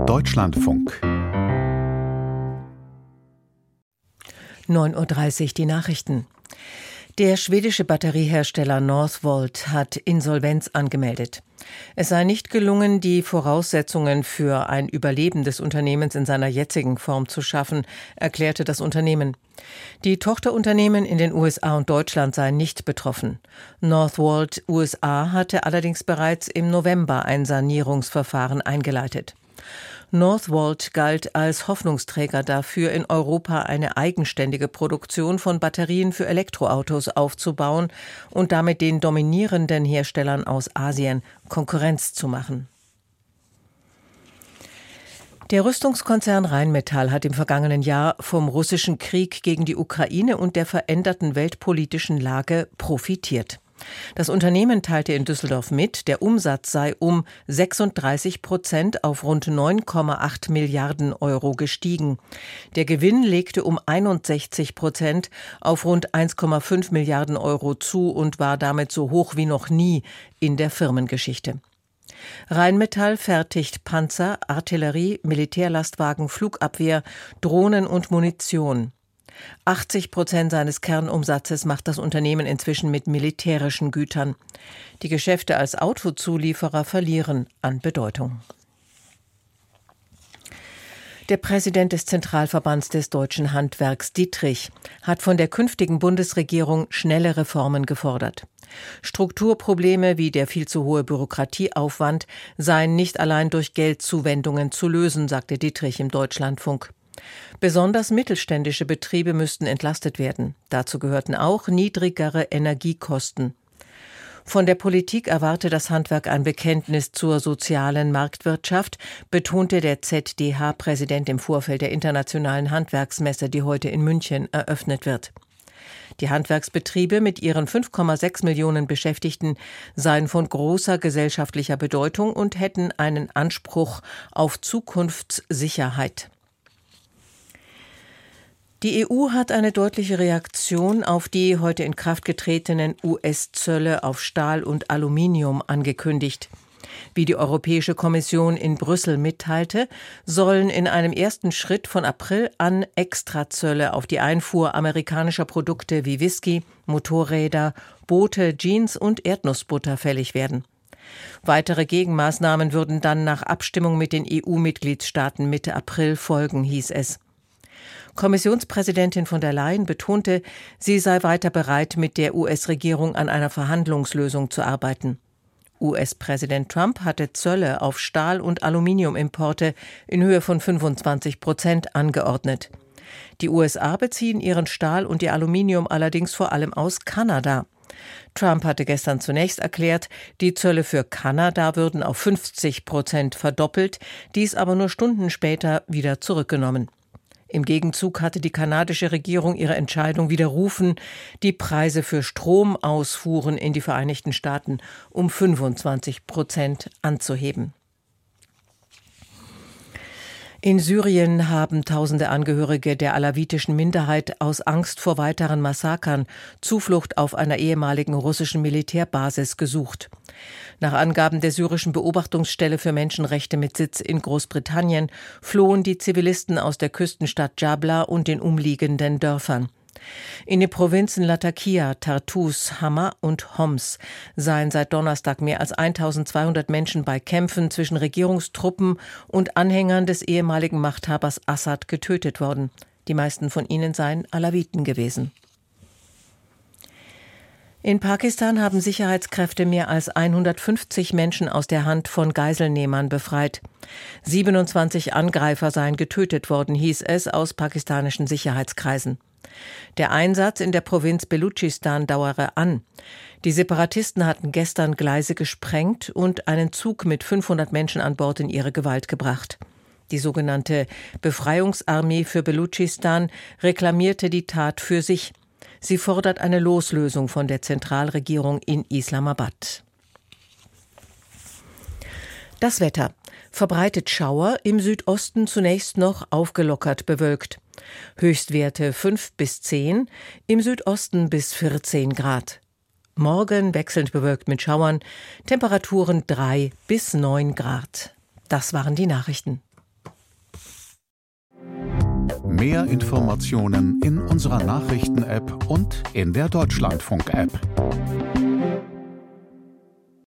Deutschlandfunk 9:30 Uhr die Nachrichten. Der schwedische Batteriehersteller Northvolt hat Insolvenz angemeldet. Es sei nicht gelungen, die Voraussetzungen für ein Überleben des Unternehmens in seiner jetzigen Form zu schaffen, erklärte das Unternehmen. Die Tochterunternehmen in den USA und Deutschland seien nicht betroffen. Northvolt USA hatte allerdings bereits im November ein Sanierungsverfahren eingeleitet. Northvolt galt als Hoffnungsträger dafür, in Europa eine eigenständige Produktion von Batterien für Elektroautos aufzubauen und damit den dominierenden Herstellern aus Asien Konkurrenz zu machen. Der Rüstungskonzern Rheinmetall hat im vergangenen Jahr vom russischen Krieg gegen die Ukraine und der veränderten weltpolitischen Lage profitiert. Das Unternehmen teilte in Düsseldorf mit, der Umsatz sei um 36% auf rund 9,8 Milliarden Euro gestiegen. Der Gewinn legte um 61% auf rund 1,5 Milliarden Euro zu und war damit so hoch wie noch nie in der Firmengeschichte. Rheinmetall fertigt Panzer, Artillerie, Militärlastwagen, Flugabwehr, Drohnen und Munition. 80% seines Kernumsatzes macht das Unternehmen inzwischen mit militärischen Gütern. Die Geschäfte als Autozulieferer verlieren an Bedeutung. Der Präsident des Zentralverbands des deutschen Handwerks, Dietrich, hat von der künftigen Bundesregierung schnelle Reformen gefordert. Strukturprobleme wie der viel zu hohe Bürokratieaufwand seien nicht allein durch Geldzuwendungen zu lösen, sagte Dietrich im Deutschlandfunk. Besonders mittelständische Betriebe müssten entlastet werden. Dazu gehörten auch niedrigere Energiekosten. Von der Politik erwarte das Handwerk ein Bekenntnis zur sozialen Marktwirtschaft, betonte der ZDH-Präsident im Vorfeld der internationalen Handwerksmesse, die heute in München eröffnet wird. Die Handwerksbetriebe mit ihren 5,6 Millionen Beschäftigten seien von großer gesellschaftlicher Bedeutung und hätten einen Anspruch auf Zukunftssicherheit. Die EU hat eine deutliche Reaktion auf die heute in Kraft getretenen US-Zölle auf Stahl und Aluminium angekündigt. Wie die Europäische Kommission in Brüssel mitteilte, sollen in einem ersten Schritt von April an Extrazölle auf die Einfuhr amerikanischer Produkte wie Whisky, Motorräder, Boote, Jeans und Erdnussbutter fällig werden. Weitere Gegenmaßnahmen würden dann nach Abstimmung mit den EU-Mitgliedstaaten Mitte April folgen, hieß es. Kommissionspräsidentin von der Leyen betonte, sie sei weiter bereit, mit der US-Regierung an einer Verhandlungslösung zu arbeiten. US-Präsident Trump hatte Zölle auf Stahl- und Aluminiumimporte in Höhe von 25% angeordnet. Die USA beziehen ihren Stahl und ihr Aluminium allerdings vor allem aus Kanada. Trump hatte gestern zunächst erklärt, die Zölle für Kanada würden auf 50% verdoppelt, dies aber nur Stunden später wieder zurückgenommen. Im Gegenzug hatte die kanadische Regierung ihre Entscheidung widerrufen, die Preise für Stromausfuhren in die Vereinigten Staaten um 25% anzuheben. In Syrien haben tausende Angehörige der alawitischen Minderheit aus Angst vor weiteren Massakern Zuflucht auf einer ehemaligen russischen Militärbasis gesucht. Nach Angaben der syrischen Beobachtungsstelle für Menschenrechte mit Sitz in Großbritannien flohen die Zivilisten aus der Küstenstadt Jabla und den umliegenden Dörfern. In den Provinzen Latakia, Tartus, Hama und Homs seien seit Donnerstag mehr als 1200 Menschen bei Kämpfen zwischen Regierungstruppen und Anhängern des ehemaligen Machthabers Assad getötet worden. Die meisten von ihnen seien Alawiten gewesen. In Pakistan haben Sicherheitskräfte mehr als 150 Menschen aus der Hand von Geiselnehmern befreit. 27 Angreifer seien getötet worden, hieß es aus pakistanischen Sicherheitskreisen. Der Einsatz in der Provinz Belutschistan dauere an. Die Separatisten hatten gestern Gleise gesprengt und einen Zug mit 500 Menschen an Bord in ihre Gewalt gebracht. Die sogenannte Befreiungsarmee für Belutschistan reklamierte die Tat für sich. Sie fordert eine Loslösung von der Zentralregierung in Islamabad. Das Wetter. Verbreitet Schauer, im Südosten zunächst noch aufgelockert bewölkt. Höchstwerte 5 bis 10, im Südosten bis 14 Grad. Morgen wechselnd bewölkt mit Schauern, Temperaturen 3 bis 9 Grad. Das waren die Nachrichten. Mehr Informationen in unserer Nachrichten-App und in der Deutschlandfunk-App.